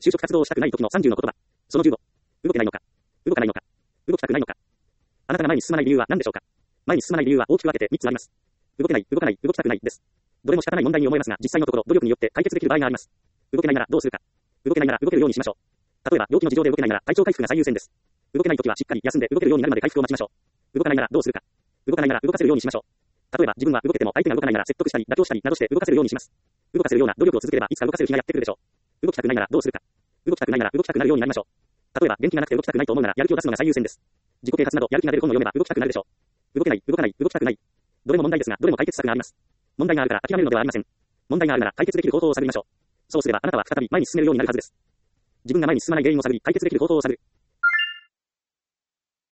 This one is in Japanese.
就職活動をしたくない時の30の言葉。その15。動けないのか。動かないのか。動きたくないのか。あなたが前に進まない理由は何でしょうか。前に進まない理由は大きく分けて3つあります。動けない、動かない、動きたくないです。どれも仕方ない問題に思えますが、実際のところ努力によって解決できる場合があります。動けないならどうするか。動けないなら動けるようにしましょう。例えば病気の事情で動けないなら体調回復が最優先です。動けないときはしっかり休んで動けるようになるまで回復を待ちましょう。動かないならどうするか。動かないなら動かせるようにしましょう。例えば自分は動けても相手が動かないなら説得したり妥協したりなどして動かせるようにします。動かせるような努力を続ければいつか動かせる日がやってくるでしょう。動きたくないならどうするか。動きたくないなら動きたくなるようになりましょう。例えば元気がなくて動きたくないと思うならやる気を出すのが最優先です。自己啓発などやる気が出る本を読めば動きたくなるでしょう。動けない、動かない、動きたくない。どれも問題ですが、どれも解決策があります。問題があるから諦めるのではありません。問題があるなら解決できる方法を探りましょう。そうすればあなたは再び前に進めるようになるはずです。自分が前に進まない原因を探り、解決できる方法を探る。